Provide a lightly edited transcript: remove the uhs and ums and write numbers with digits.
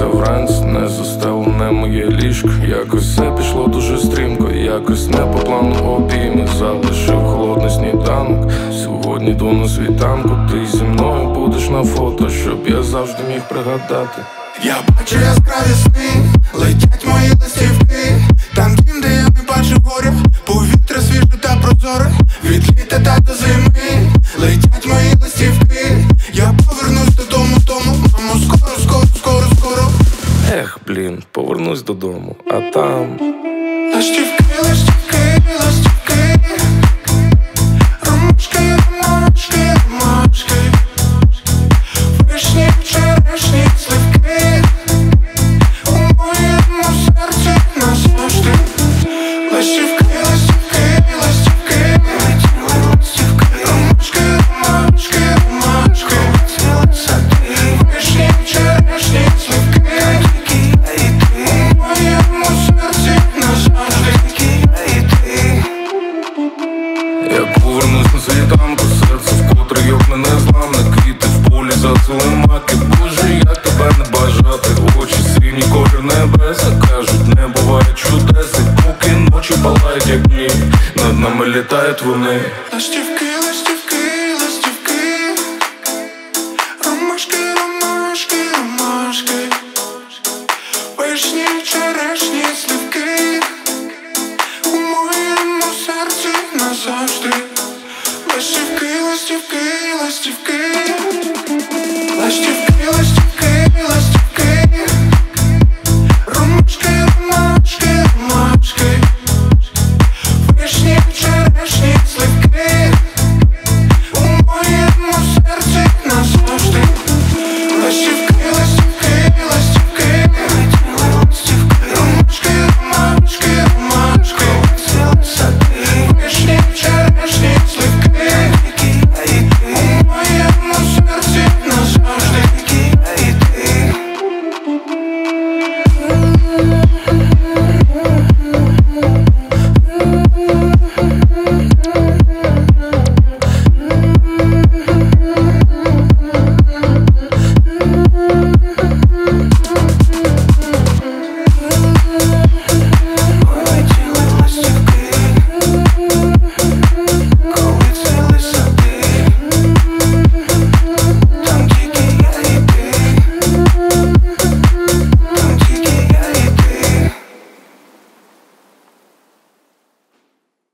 прокинувся вранці, не застелене моє ліжко. Якось все пішло дуже стрімко, якось не по плану обійми. Залишив холодний сніданок. Сьогодні йду на світанку. Ти зі мною будеш на фото, щоб я завжди міг пригадати. Я бачу яскраві сни, летять мої листівки. Там дім, де я не бачу горя, повітря свіже та прозоре. Від літа та до зими летять мої листівки. Я повернусь додому, мамо, скоро. Ех, блін, повернусь додому, а там Листівки, ромашки, вишні, черешні, сливки. У моєму серці назавжди. Листівки, ромашки, вишні, черешні, сливки. У моєму серці назавжди. я повернусь на світанку, серце вкотре йокне незламне. Квіти в полі зацілумаки. Боже, як тебе не бажати. Очі сині, колір небеса. Кажуть, не буває чудес. І поки ночі палають, як дні, над нами літають вони. Листівки, ромашки, вишні, черешні, сливки. У моєму серці назавжди. Листівки,